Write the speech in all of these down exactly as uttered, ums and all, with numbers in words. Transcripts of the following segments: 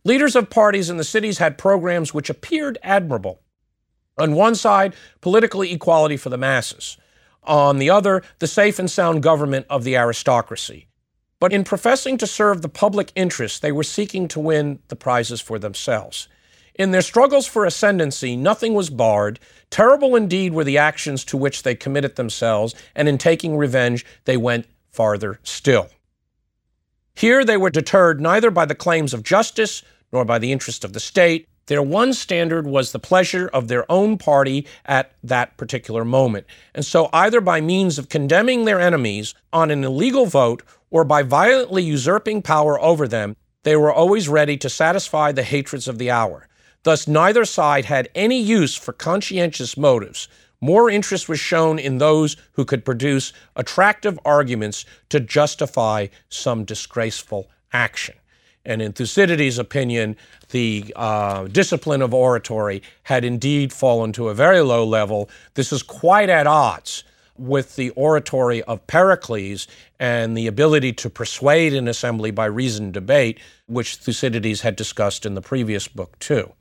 Leaders of parties in the cities had programs which appeared admirable. On one side, political equality for the masses. On the other, the safe and sound government of the aristocracy. But in professing to serve the public interest, they were seeking to win the prizes for themselves. In their struggles for ascendancy, nothing was barred. Terrible indeed were the actions to which they committed themselves, and in taking revenge, they went farther still. Here they were deterred neither by the claims of justice nor by the interest of the state. Their one standard was the pleasure of their own party at that particular moment. And so either by means of condemning their enemies on an illegal vote or by violently usurping power over them, they were always ready to satisfy the hatreds of the hour. Thus, neither side had any use for conscientious motives. More interest was shown in those who could produce attractive arguments to justify some disgraceful action. And in Thucydides' opinion, the uh, discipline of oratory had indeed fallen to a very low level. This is quite at odds with the oratory of Pericles and the ability to persuade an assembly by reasoned debate, which Thucydides had discussed in the previous book too.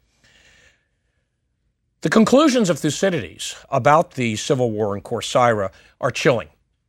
The conclusions of Thucydides about the civil war in Corcyra are chilling.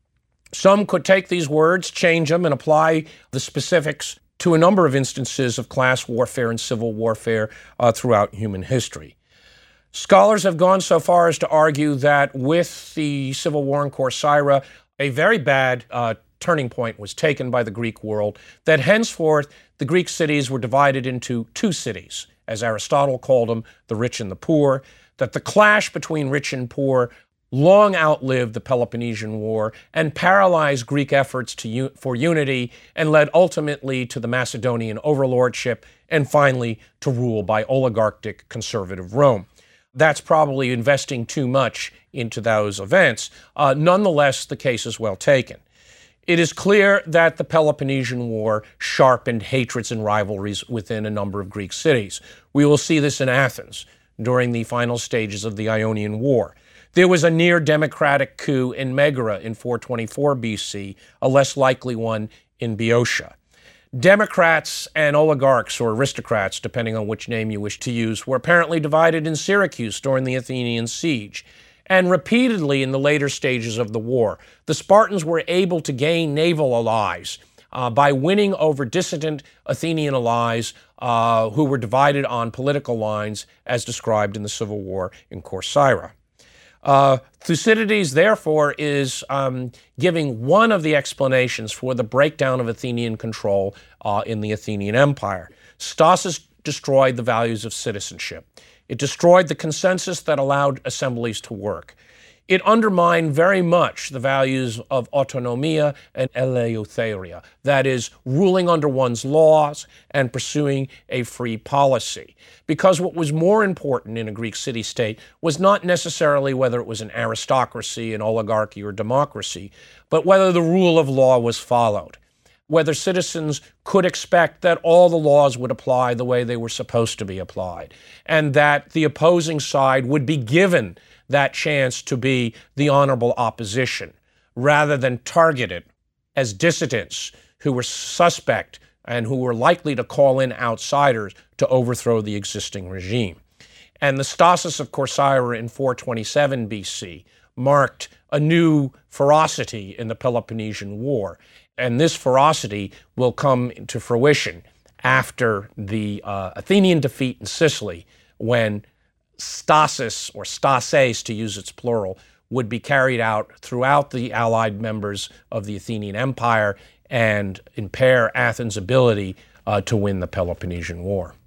Some could take these words, change them, and apply the specifics to a number of instances of class warfare and civil warfare uh, throughout human history. Scholars have gone so far as to argue that with the civil war in Corcyra, a very bad uh, turning point was taken by the Greek world, that henceforth the Greek cities were divided into two cities, as Aristotle called them, the rich and the poor, that the clash between rich and poor long outlived the Peloponnesian War and paralyzed Greek efforts to un- for unity and led ultimately to the Macedonian overlordship and finally to rule by oligarchic conservative Rome. That's probably investing too much into those events. Uh, nonetheless, the case is well taken. It is clear that the Peloponnesian War sharpened hatreds and rivalries within a number of Greek cities. We will see this in Athens during the final stages of the Ionian War. There was a near-democratic coup in Megara in four twenty-four B C, a less likely one in Boeotia. Democrats and oligarchs, or aristocrats, depending on which name you wish to use, were apparently divided in Syracuse during the Athenian siege, and repeatedly in the later stages of the war. The Spartans were able to gain naval allies uh, by winning over dissident Athenian allies uh, who were divided on political lines, as described in the civil war in Corcyra. Uh, Thucydides, therefore, is um, giving one of the explanations for the breakdown of Athenian control uh, in the Athenian Empire. Stasis destroyed the values of citizenship. It destroyed the consensus that allowed assemblies to work. It undermined very much the values of autonomia and eleutheria, that is, ruling under one's laws and pursuing a free policy. Because what was more important in a Greek city-state was not necessarily whether it was an aristocracy, an oligarchy, or democracy, but whether the rule of law was followed, whether citizens could expect that all the laws would apply the way they were supposed to be applied, and that the opposing side would be given that chance to be the honorable opposition, rather than targeted as dissidents who were suspect and who were likely to call in outsiders to overthrow the existing regime. And the stasis of Corcyra in four twenty-seven B C marked a new ferocity in the Peloponnesian War, and this ferocity will come to fruition after the uh, Athenian defeat in Sicily, when stasis, or stases to use its plural, would be carried out throughout the allied members of the Athenian Empire and impair Athens' ability uh, to win the Peloponnesian War.